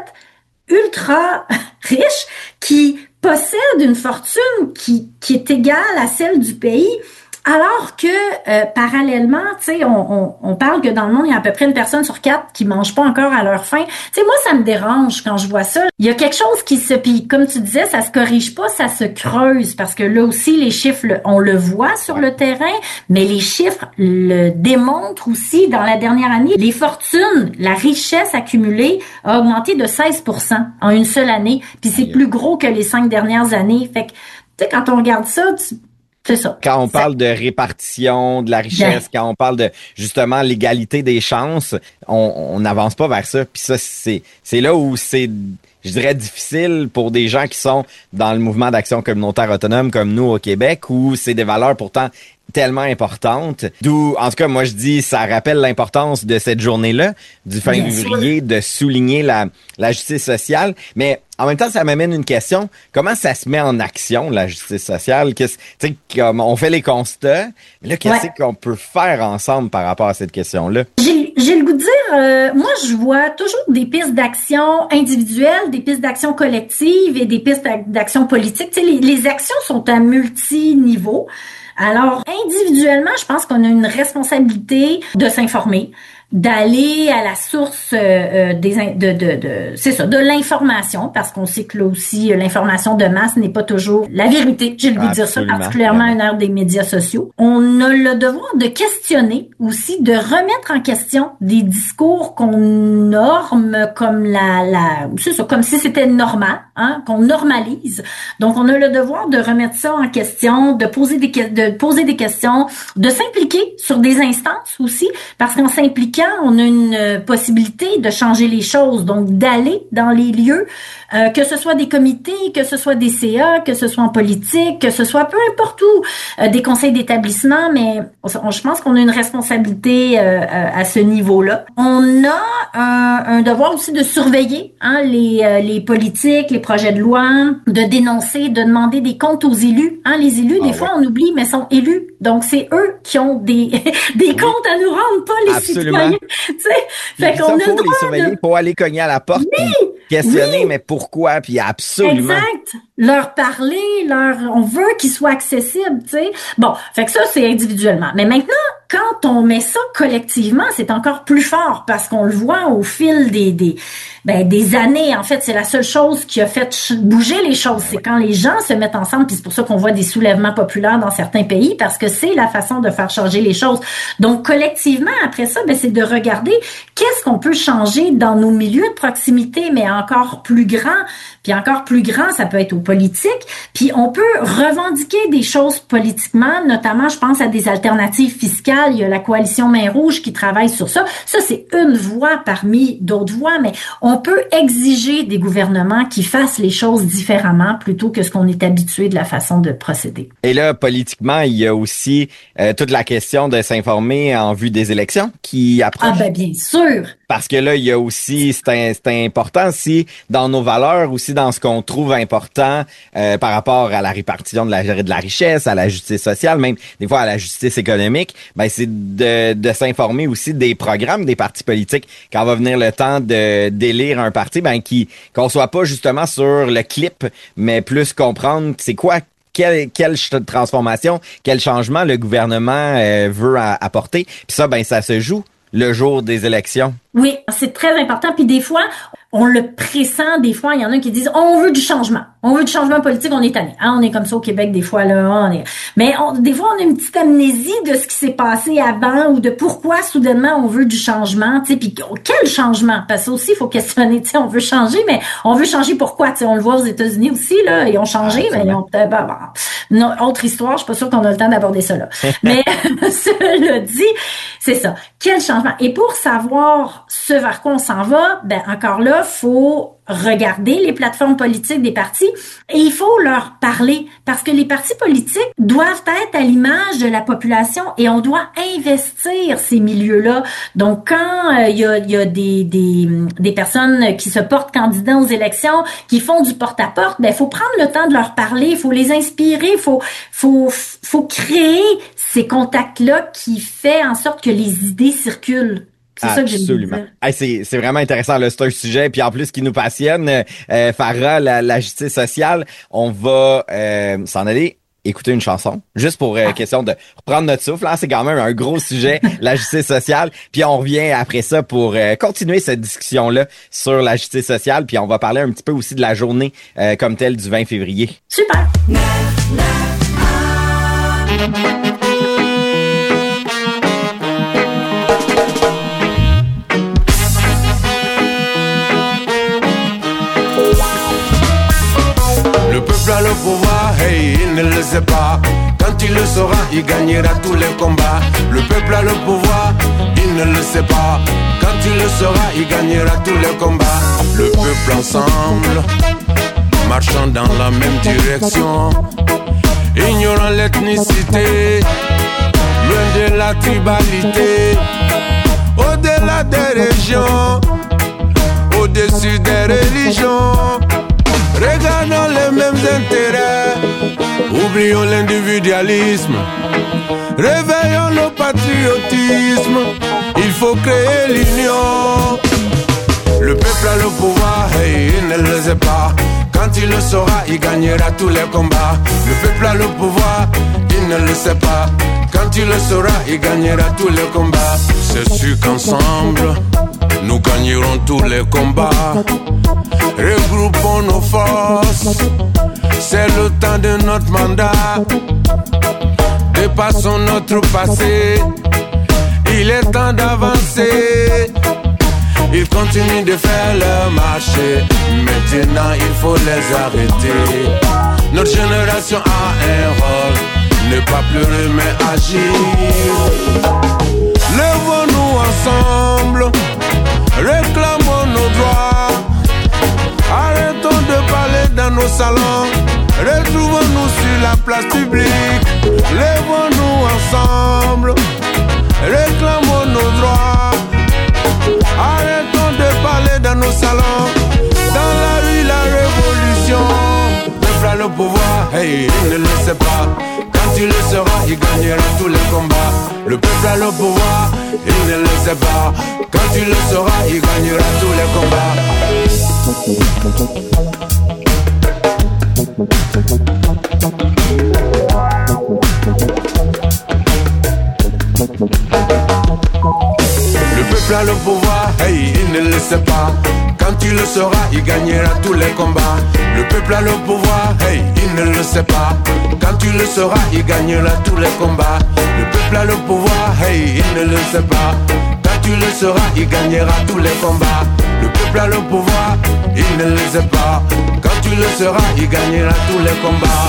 ultra riches qui possèdent une fortune qui est égale à celle du pays. Alors que, parallèlement, tu sais, on parle que dans le monde, il y a à peu près 1 personne sur 4 qui mange pas encore à leur faim. Tu sais, moi, ça me dérange quand je vois ça. Il y a quelque chose puis comme tu disais, ça se corrige pas, ça se creuse, parce que là aussi, les chiffres, on le voit sur le terrain, mais les chiffres le démontrent aussi. Dans la dernière année, les fortunes, la richesse accumulée a augmenté de 16% en une seule année, puis c'est plus gros que les 5 dernières années. Fait que, tu sais, quand on regarde ça, c'est ça.
Quand on parle de répartition de la richesse, quand on parle de justement l'égalité des chances, on n'avance pas vers ça. Puis ça, c'est là où c'est, je dirais, difficile pour des gens qui sont dans le mouvement d'action communautaire autonome comme nous au Québec, où c'est des valeurs pourtant tellement importantes. D'où, en tout cas, moi je dis, ça rappelle l'importance de cette journée-là, du fin février, de souligner la justice sociale. Mais en même temps, ça m'amène une question. Comment ça se met en action, la justice sociale? Tu sais, comme on fait les constats, mais là, qu'est-ce qu'on peut faire ensemble par rapport à cette question-là?
J'ai le goût de dire, moi, je vois toujours des pistes d'action individuelles, des pistes d'action collectives et des pistes d'action politique. Tu sais, les actions sont à multi-niveaux. Alors, individuellement, je pense qu'on a une responsabilité de s'informer, d'aller à la source de l'information, parce qu'on sait que là aussi, l'information de masse n'est pas toujours la vérité. J'ai le goût de dire ça, particulièrement à une ère des médias sociaux. On a le devoir de questionner aussi, de remettre en question des discours qu'on norme comme c'est ça, comme si c'était normal, hein, qu'on normalise. Donc, on a le devoir de remettre ça en question, de poser des questions, de s'impliquer sur des instances aussi, parce qu'en s'impliquant, on a une possibilité de changer les choses, donc d'aller dans les lieux, que ce soit des comités, que ce soit des CA, que ce soit en politique, que ce soit peu importe où, des conseils d'établissement, mais je pense qu'on a une responsabilité à ce niveau-là. On a un devoir aussi de surveiller les politiques, les projets de loi, de dénoncer, de demander des comptes aux élus. Hein, les élus, des fois, on oublie, mais sont élus. Donc, c'est eux qui ont des comptes à nous rendre, pas les citoyens. Fait qu'on a le droit
les surveiller pour aller cogner à la porte, questionner, mais pourquoi, puis absolument.
Exact. Leur parler, on veut qu'ils soient accessibles, tu sais. Bon, fait que ça, c'est individuellement. Mais maintenant, quand on met ça collectivement, c'est encore plus fort parce qu'on le voit au fil des années. En fait, c'est la seule chose qui a fait bouger les choses. C'est quand les gens se mettent ensemble, puis c'est pour ça qu'on voit des soulèvements populaires dans certains pays, parce que c'est la façon de faire changer les choses. Donc, collectivement, après ça, c'est de regarder qu'est-ce qu'on peut changer dans nos milieux de proximité, mais encore plus grand. Puis encore plus grand, ça peut être au politique, puis on peut revendiquer des choses politiquement, notamment, je pense à des alternatives fiscales. Il y a la coalition Main Rouge qui travaille sur ça. Ça, c'est une voie parmi d'autres voies, mais on peut exiger des gouvernements qui fassent les choses différemment plutôt que ce qu'on est habitué de la façon de procéder.
Et là, politiquement, il y a aussi toute la question de s'informer en vue des élections qui approchent.
Ah ben bien sûr!
Parce que là, il y a aussi, c'est important aussi dans nos valeurs, aussi dans ce qu'on trouve important par rapport à la répartition de la richesse, à la justice sociale, même des fois à la justice économique, ben c'est de s'informer aussi des programmes des partis politiques quand va venir le temps d'élire un parti, ben qu'on soit pas justement sur le clip, mais plus comprendre c'est quoi quelle transformation, quel changement le gouvernement veut apporter. Puis ça, ben ça se joue le jour des élections.
Oui, c'est très important. Puis des fois, on le pressent. Des fois, il y en a qui disent on veut du changement. On veut du changement politique, on est tanné. On est comme ça au Québec des fois là. Mais des fois, on a une petite amnésie de ce qui s'est passé avant ou de pourquoi soudainement on veut du changement. Tu sais, puis quel changement? Parce que aussi, il faut questionner. Tu sais, on veut changer, mais on veut changer pourquoi? Tu sais, on le voit aux États-Unis aussi là, ils ont changé, mais ils ont non, autre histoire. Je suis pas sûre qu'on a le temps d'aborder ça là. Mais cela dit, c'est ça. Quel changement? Et pour savoir ce vers quoi on s'en va, ben encore là, faut regarder les plateformes politiques des partis et il faut leur parler parce que les partis politiques doivent être à l'image de la population et on doit investir ces milieux-là. Donc quand il y a des personnes qui se portent candidats aux élections, qui font du porte-à-porte, ben faut prendre le temps de leur parler, il faut les inspirer, faut créer ces contacts-là qui fait en sorte que les idées circulent. C'est ça que j'ai voulu dire.
Hey, c'est vraiment intéressant, là. C'est un sujet, puis en plus qui nous passionne, Farah, la justice sociale. On va s'en aller écouter une chanson, juste pour question de reprendre notre souffle. Hein. C'est quand même un gros sujet, la justice sociale. Puis on revient après ça pour continuer cette discussion-là sur la justice sociale. Puis on va parler un petit peu aussi de la journée comme telle du 20 février.
Super!
Le peuple a le pouvoir et il ne le sait pas. Quand il le saura, il gagnera tous les combats. Le peuple a le pouvoir, il ne le sait pas. Quand il le saura, il gagnera tous les combats. Le peuple ensemble, marchant dans la même direction, ignorant l'ethnicité, loin de la tribalité, au-delà des régions, au-dessus des religions. Regardons les mêmes intérêts, oublions l'individualisme, réveillons le patriotisme, il faut créer l'union. Le peuple a le pouvoir et il ne le sait pas. Quand il le saura, il gagnera tous les combats. Le peuple a le pouvoir, il ne le sait pas. Quand il le saura, il gagnera tous les combats. C'est sûr qu'ensemble, nous gagnerons tous les combats. Regroupons nos forces, c'est le temps de notre mandat. Dépassons notre passé, il est temps d'avancer. Ils continuent de faire leur marché, maintenant il faut les arrêter. Notre génération a un rôle, ne pas pleurer mais agir. Levons-nous ensemble, réclamons nos droits. Arrêtons de parler dans nos salons, retrouvons-nous sur la place publique. Levons-nous ensemble, réclamons nos droits. Arrêtons de parler dans nos salons, dans la rue la révolution. Le peuple a le pouvoir, hey, il ne le sait pas. Quand il le saura, il gagnera tous les combats. Le peuple a le pouvoir, il ne le sait pas. Quand il le saura, il gagnera tous les combats. Le peuple a le pouvoir, hey, il ne le sait pas. Quand il le saura, il gagnera tous les combats. Le peuple a le pouvoir, hey, il ne le sait pas. Quand il le saura, il gagnera tous les combats. Le peuple a le pouvoir, hey, il ne le sait pas. Quand il le saura, il gagnera tous les combats. Le peuple a le pouvoir, il ne le sait pas. Quand il le sera, il gagnera tous les combats.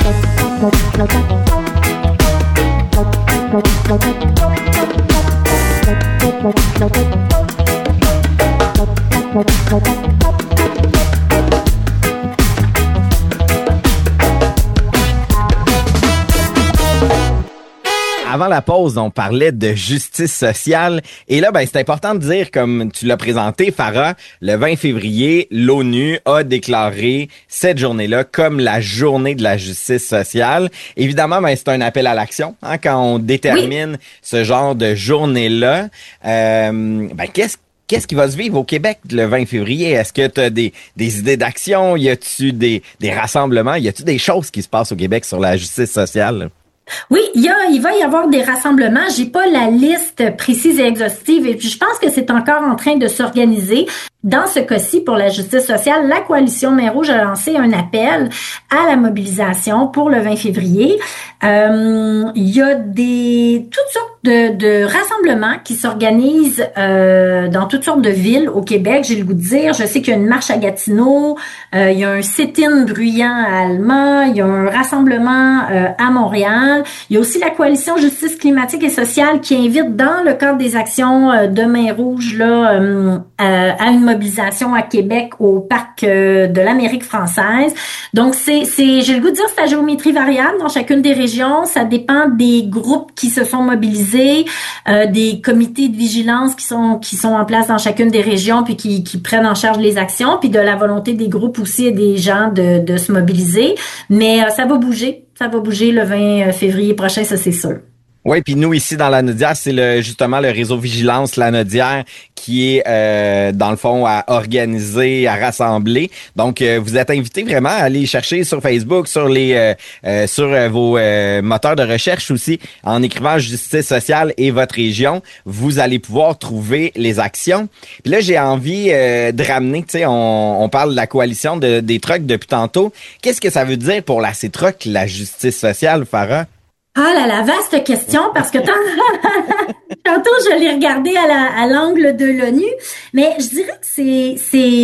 Avant la pause, on parlait de justice sociale. Et là, c'est important de dire, comme tu l'as présenté, Farah, le 20 février, l'ONU a déclaré cette journée-là comme la journée de la justice sociale. Évidemment, c'est un appel à l'action quand on détermine ce genre de journée-là. Qu'est-ce qui va se vivre au Québec le 20 février? Est-ce que tu as des idées d'action? Y a-tu des rassemblements? Y a-tu des choses qui se passent au Québec sur la justice sociale?
Oui, il va y avoir des rassemblements. J'ai pas la liste précise et exhaustive, et puis je pense que c'est encore en train de s'organiser. Dans ce cas-ci, pour la justice sociale, la Coalition Main Rouge a lancé un appel à la mobilisation pour le 20 février. Il y a toutes sortes de rassemblements qui s'organisent dans toutes sortes de villes au Québec, j'ai le goût de dire. Je sais qu'il y a une marche à Gatineau, il y a un sit-in bruyant à Alma, il y a un rassemblement à Montréal. Il y a aussi la Coalition Justice climatique et sociale qui invite, dans le cadre des actions de Main Rouge, là, à une mobilisation à Québec au parc de l'Amérique française. Donc j'ai le goût de dire, c'est à géométrie variable dans chacune des régions. Ça dépend des groupes qui se sont mobilisés, des comités de vigilance qui sont en place dans chacune des régions, puis qui prennent en charge les actions, puis de la volonté des groupes aussi et des gens de se mobiliser. Mais ça va bouger le 20 février prochain, ça c'est sûr.
Oui, puis nous ici dans Lanaudière, c'est justement le réseau Vigilance Lanaudière qui est dans le fond à organiser, à rassembler. Donc vous êtes invités vraiment à aller chercher sur Facebook, sur vos moteurs de recherche aussi, en écrivant Justice sociale et votre région, vous allez pouvoir trouver les actions. Puis là, j'ai envie de ramener, tu sais, on parle de la coalition des trucks depuis tantôt. Qu'est-ce que ça veut dire pour la C-Truck, la justice sociale, Farah?
Ah là, la vaste question, parce que tantôt je l'ai regardé à l'angle de l'ONU, mais je dirais que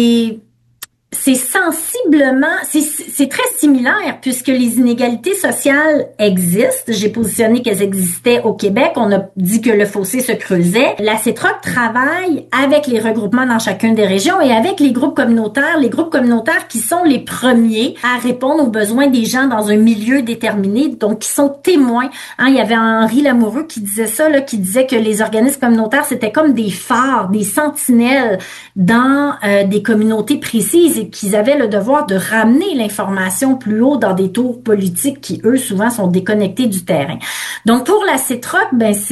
c'est sensiblement, c'est très similaire puisque les inégalités sociales existent. J'ai positionné qu'elles existaient au Québec. On a dit que le fossé se creusait. La C-Truck travaille avec les regroupements dans chacune des régions et avec les groupes communautaires qui sont les premiers à répondre aux besoins des gens dans un milieu déterminé, donc qui sont témoins. Il y avait Henri Lamoureux qui disait ça, là, qui disait que les organismes communautaires, c'était comme des phares, des sentinelles dans des communautés précises, et qu'ils avaient le devoir de ramener l'information plus haut dans des tours politiques qui, eux, souvent sont déconnectés du terrain. Donc, pour la C-Truck,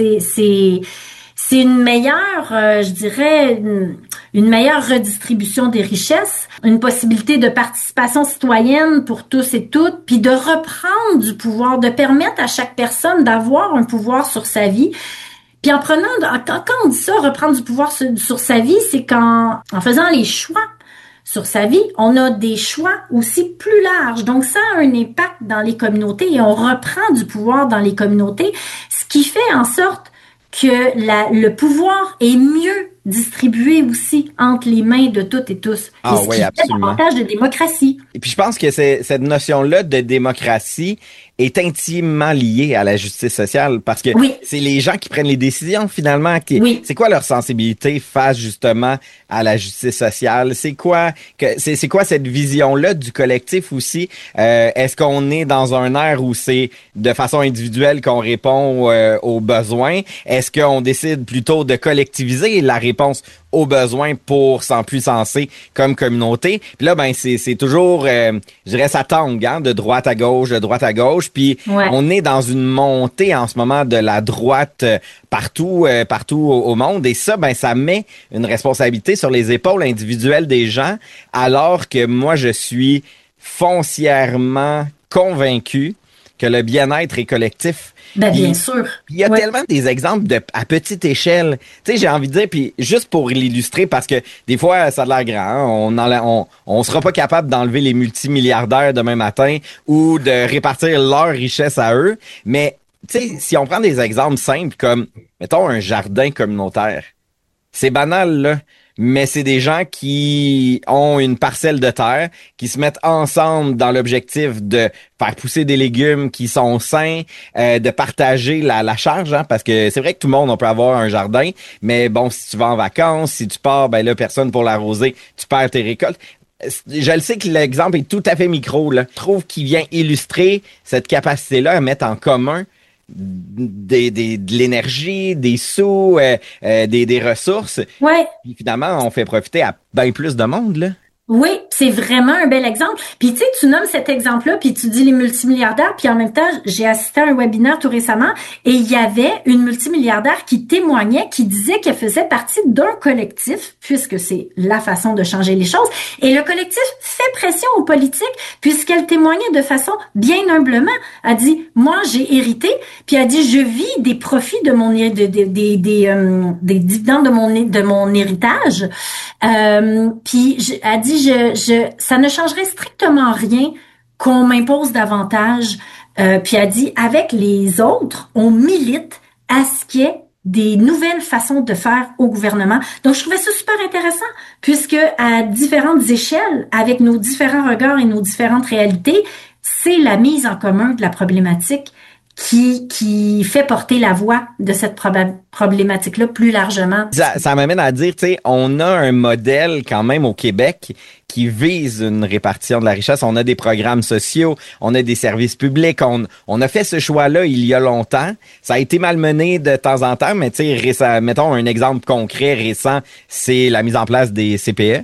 c'est une meilleure, je dirais, une meilleure redistribution des richesses, une possibilité de participation citoyenne pour tous et toutes, puis de reprendre du pouvoir, de permettre à chaque personne d'avoir un pouvoir sur sa vie. Puis quand on dit ça, reprendre du pouvoir sur sa vie, c'est en faisant les choix sur sa vie, on a des choix aussi plus larges. Donc, ça a un impact dans les communautés et on reprend du pouvoir dans les communautés, ce qui fait en sorte que le pouvoir est mieux distribué aussi entre les mains de toutes et tous.
Ah
et ce
oui,
qui
absolument.
fait davantage de démocratie.
Et puis je pense que cette notion-là de démocratie est intimement liée à la justice sociale parce que c'est les gens qui prennent les décisions finalement. C'est quoi leur sensibilité face justement à la justice sociale? C'est quoi cette vision-là du collectif aussi? Est-ce qu'on est dans un ère où c'est de façon individuelle qu'on répond aux besoins? Est-ce qu'on décide plutôt de collectiviser la réponse aux besoins pour s'empuissancer comme communauté? Puis là, c'est toujours, je dirais, ça tangue, de droite à gauche. Puis on est dans une montée en ce moment de la droite partout au monde. Et ça, ça met une responsabilité sur les épaules individuelles des gens, alors que moi, je suis foncièrement convaincu que le bien-être est collectif.
Bien sûr.
Il y a tellement des exemples à petite échelle. Tu sais, j'ai envie de dire, puis juste pour l'illustrer, parce que des fois, ça a l'air grand. On sera pas capable d'enlever les multimilliardaires demain matin ou de répartir leur richesse à eux. Mais, tu sais, si on prend des exemples simples comme, mettons, un jardin communautaire. C'est banal, là. mais c'est des gens qui ont une parcelle de terre, qui se mettent ensemble dans l'objectif de faire pousser des légumes qui sont sains, de partager la charge, hein, parce que c'est vrai que tout le monde, on peut avoir un jardin, mais bon, si tu vas en vacances, si tu pars, ben là, personne pour l'arroser, tu perds tes récoltes. Je le sais que l'exemple est tout à fait micro, là. Je trouve qu'il vient illustrer cette capacité-là à mettre en commun de l'énergie, des sous, des ressources.
Ouais.
Puis finalement, on fait profiter à bien plus de monde, là.
Oui, c'est vraiment un bel exemple. Puis tu sais, tu nommes cet exemple-là, puis tu dis les multimilliardaires, puis en même temps, j'ai assisté à un webinaire tout récemment, et il y avait une multimilliardaire qui témoignait, qui disait qu'elle faisait partie d'un collectif, puisque c'est la façon de changer les choses, et le collectif fait pression aux politiques, puisqu'elle témoignait de façon bien humblement. Elle dit, moi, j'ai hérité, puis elle dit, je vis des profits de mon des dividendes de mon héritage, puis elle dit, ça ne changerait strictement rien qu'on m'impose davantage. Puis elle dit, avec les autres, on milite à ce qu'il y ait des nouvelles façons de faire au gouvernement. Donc, je trouvais ça super intéressant, puisque à différentes échelles, avec nos différents regards et nos différentes réalités, c'est la mise en commun de la problématique qui fait porter la voix de cette problématique-là plus largement.
Ça m'amène à dire, tu sais, on a un modèle quand même au Québec qui vise une répartition de la richesse. On a des programmes sociaux, on a des services publics. On a fait ce choix-là il y a longtemps. Ça a été malmené de temps en temps, mais tu sais, mettons un exemple concret récent, c'est la mise en place des CPE.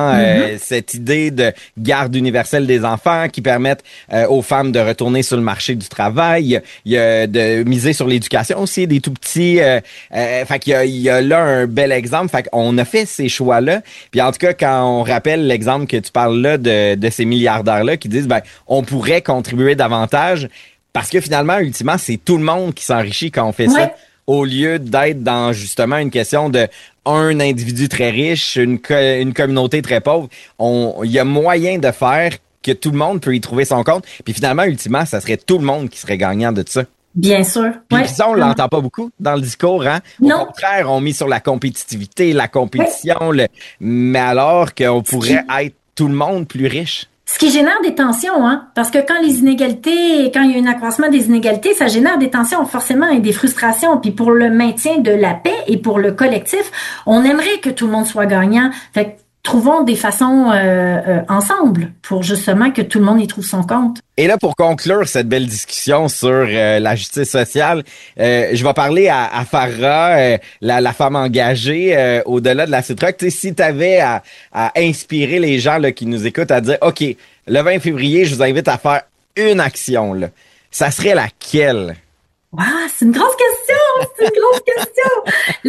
Cette idée de garde universelle des enfants qui permettent aux femmes de retourner sur le marché du travail, il y a de miser sur l'éducation aussi des tout petits. Fait qu'il y a là un bel exemple. Fait qu'on a fait ces choix-là. Puis en tout cas, quand on rappelle l'exemple que tu parles là de ces milliardaires-là qui disent ben on pourrait contribuer davantage parce que finalement, ultimement, c'est tout le monde qui s'enrichit quand on fait ça. Au lieu d'être dans justement une question de un individu très riche, une communauté très pauvre, il y a moyen de faire que tout le monde peut y trouver son compte. Puis finalement, ultimement, ça serait tout le monde qui serait gagnant de ça.
Bien sûr.
Puis ça, on l'entend pas beaucoup dans le discours, hein? Au contraire, on met sur la compétitivité, la compétition, mais alors qu'on pourrait être tout le monde plus riche.
Ce qui génère des tensions, hein, parce que quand il y a un accroissement des inégalités, ça génère des tensions forcément et des frustrations. Puis pour le maintien de la paix et pour le collectif, on aimerait que tout le monde soit gagnant. Fait que trouvons des façons ensemble pour justement que tout le monde y trouve son compte.
Et là, pour conclure cette belle discussion sur la justice sociale, je vais parler à Farah, la femme engagée, au-delà de la CITROC. Tu sais, si tu avais à inspirer les gens là, qui nous écoutent à dire, OK, le 20 février, je vous invite à faire une action, là. Ça serait laquelle?
Wow, c'est une grosse question! C'est une grosse question!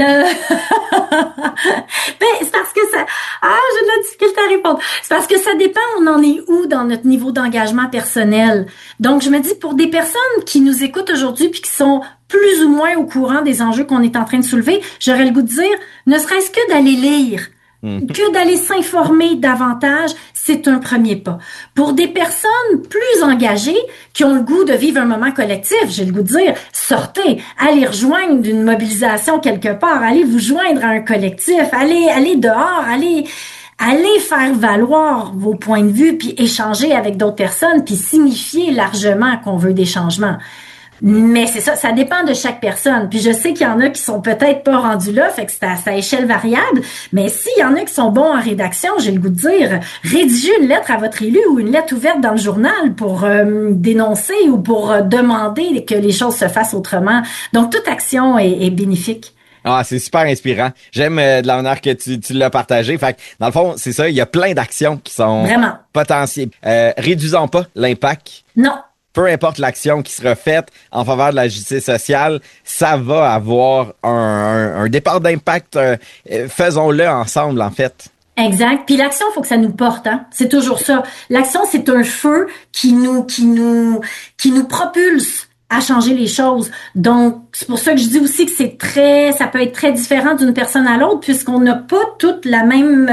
C'est parce que ça... j'ai de la difficulté à répondre. C'est parce que ça dépend, on en est où dans notre niveau d'engagement personnel. Donc, je me dis, pour des personnes qui nous écoutent aujourd'hui puis qui sont plus ou moins au courant des enjeux qu'on est en train de soulever, j'aurais le goût de dire, ne serait-ce que d'aller lire, que d'aller s'informer davantage, c'est un premier pas. Pour des personnes plus engagées, qui ont le goût de vivre un moment collectif, j'ai le goût de dire, sortez, allez rejoindre une mobilisation quelque part, allez vous joindre à un collectif, allez dehors, allez faire valoir vos points de vue, puis échanger avec d'autres personnes, puis signifier largement qu'on veut des changements. Mais c'est ça dépend de chaque personne. Puis je sais qu'il y en a qui sont peut-être pas rendus là, fait que c'est à échelle variable. Mais s'il y en a qui sont bons en rédaction, j'ai le goût de dire, rédigez une lettre à votre élu ou une lettre ouverte dans le journal pour dénoncer ou pour demander que les choses se fassent autrement. Donc toute action est bénéfique.
Ah, c'est super inspirant. J'aime de l'honneur que tu l'as partagé. Fait que, dans le fond, c'est ça, il y a plein d'actions qui sont
vraiment
potentielles. Réduisons pas l'impact.
Non.
Peu importe l'action qui sera faite en faveur de la justice sociale, ça va avoir un départ d'impact. Faisons-le ensemble, en fait.
Exact. Puis l'action, faut que ça nous porte, hein. C'est toujours ça. L'action, c'est un feu qui nous propulse à changer les choses. Donc, c'est pour ça que je dis aussi que ça peut être très différent d'une personne à l'autre, puisqu'on n'a pas toutes les mêmes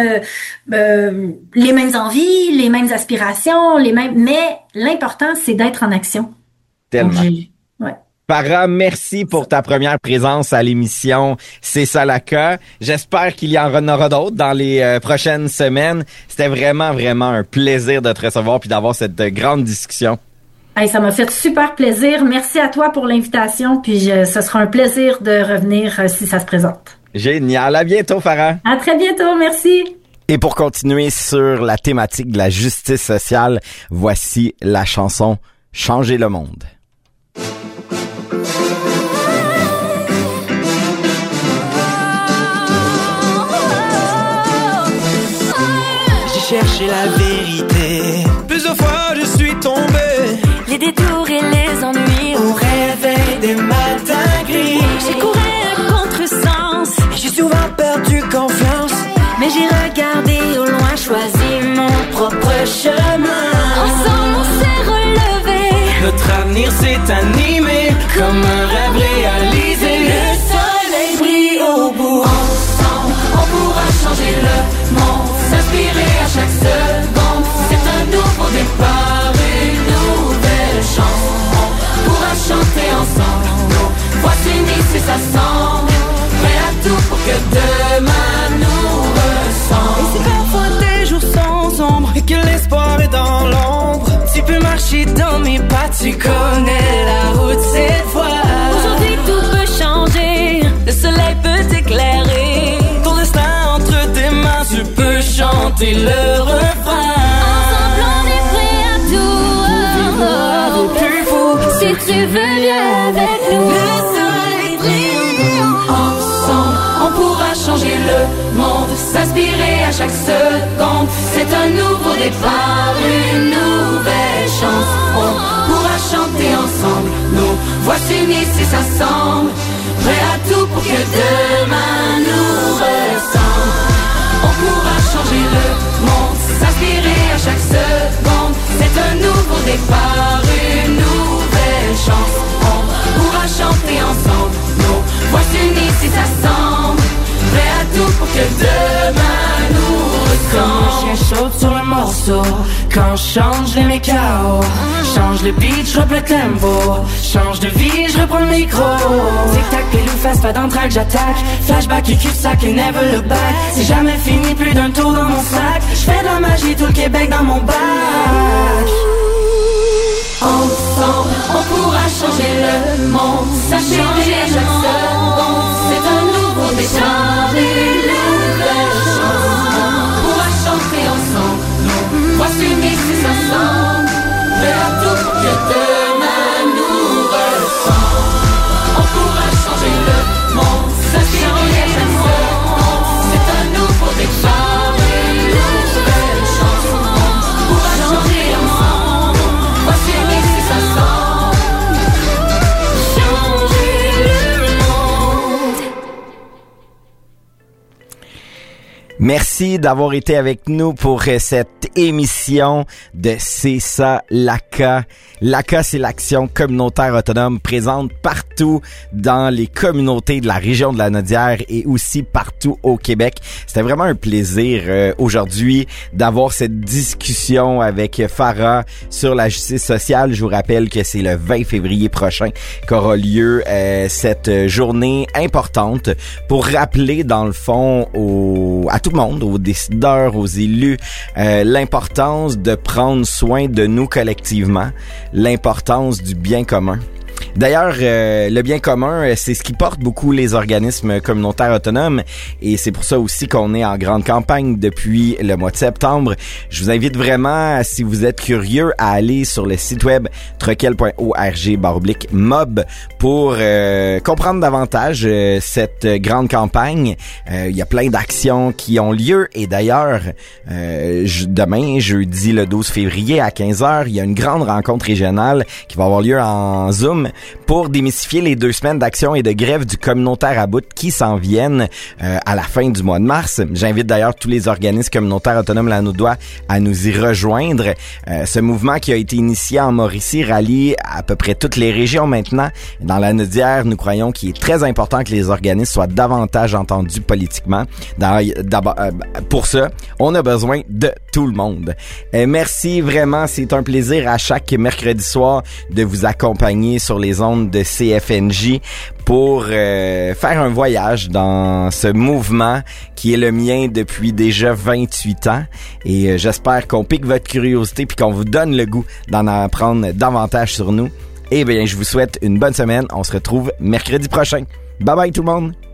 envies, les mêmes aspirations, mais l'important, c'est d'être en action.
Tellement.
Ouais.
Farah, merci pour ta première présence à l'émission C'est ça la cas. J'espère qu'il y en aura d'autres dans les prochaines semaines. C'était vraiment, vraiment un plaisir de te recevoir puis d'avoir cette grande discussion.
Hey, ça m'a fait super plaisir. Merci à toi pour l'invitation. Puis ce sera un plaisir de revenir si ça se présente.
Génial. À bientôt, Farah.
À très bientôt. Merci.
Et pour continuer sur la thématique de la justice sociale, voici la chanson Changer le monde.
Chercher la vérité. Plusieurs fois je suis tombé.
Les détours et les ennuis
au réveil des matins gris.
J'ai couru à contresens.
J'ai souvent perdu confiance.
Mais j'ai regardé au loin, choisi mon propre chemin. Ensemble on s'est relevé.
Notre avenir s'est animé comme un rêve réalisé.
Le soleil brille au bout.
Ensemble on pourra changer le monde. S'inspirer à chaque seconde. C'est un nouveau départ, une nouvelle chance. On pourra chanter ensemble. Nos voix s'unissent et s'assemblent. Prêts à tout pour que demain nous ressemble.
Et c'est parfois des jours sans ombre
et que l'espoir est dans l'ombre. Tu peux marcher dans mes pas, tu connais la route cette fois.
Aujourd'hui tout peut changer. Le soleil peut t'éclairer.
Ton destin entre tes mains, tu peux chanter le refrain.
Ensemble on est prêts à tout.
Plus fou,
si tu veux viens avec nous.
Le soleil brille. Ensemble on pourra changer le monde. S'inspirer à chaque seconde. C'est un nouveau départ, une nouvelle chance. On pourra chanter ensemble. Nos voix s'unissent et s'assemblent. Prêts à tout pour que demain nous ressemble. On pourra changer le monde, s'inspirer à chaque seconde. C'est un nouveau départ, une nouvelle chance. On pourra chanter ensemble. Nos voix s'unissent et s'assemblent. Prêts à tout pour que demain nous ressemble. Quand le chien saute sur le morceau, quand je change les mécaos, change le beat, je le tempo, change de vie, je reprends le micro. Tic-tac, pilou, fast, pas d'entraque, j'attaque. Flashback et cul-de-sac et never look back. C'est jamais fini, plus d'un tour dans mon sac. J'fais de la magie, tout le Québec dans mon bac. Ensemble, on pourra changer le monde. S'inspirer à chaque seconde. C'est un nouveau départ, une nouvelle chance. On pourra chanter ensemble. Nos voix s'unissent et s'assemblent. Prêts à tout pour que demain nous ressemble. On pourra changer le monde. S'inspirer à chaque seconde. C'est un nouveau départ, une nouvelle chance. On pourra chanter ensemble. Nos voix s'unissent et s'assemblent. Changer le monde.
Merci d'avoir été avec nous pour cette émission de C'est ça l'ACA. L'ACA, c'est l'action communautaire autonome présente partout dans les communautés de la région de la Naudière et aussi partout au Québec. C'était vraiment un plaisir aujourd'hui d'avoir cette discussion avec Farah sur la justice sociale. Je vous rappelle que c'est le 20 février prochain qu'aura lieu cette journée importante pour rappeler dans le fond à tout le monde, aux décideurs, aux élus, l'importance de prendre soin de nous collectivement, l'importance du bien commun. D'ailleurs, le bien commun, c'est ce qui porte beaucoup les organismes communautaires autonomes et c'est pour ça aussi qu'on est en grande campagne depuis le mois de septembre. Je vous invite vraiment, si vous êtes curieux, à aller sur le site web troquel.org/mob pour comprendre davantage cette grande campagne. Il y a plein d'actions qui ont lieu et d'ailleurs, demain, jeudi le 12 février à 15h, il y a une grande rencontre régionale qui va avoir lieu en Zoom pour démystifier les 2 semaines d'action et de grève du communautaire à bout qui s'en viennent à la fin du mois de mars. J'invite d'ailleurs tous les organismes communautaires autonomes lanaudois à nous y rejoindre. Ce mouvement qui a été initié en Mauricie rallie à peu près toutes les régions maintenant. Dans la Naudière, nous croyons qu'il est très important que les organismes soient davantage entendus politiquement. Pour ça, on a besoin de tout le monde. Merci vraiment, c'est un plaisir à chaque mercredi soir de vous accompagner sur les les ondes de CFNJ pour faire un voyage dans ce mouvement qui est le mien depuis déjà 28 ans. Et j'espère qu'on pique votre curiosité puis qu'on vous donne le goût d'en apprendre davantage sur nous. Eh bien, je vous souhaite une bonne semaine. On se retrouve mercredi prochain. Bye bye tout le monde!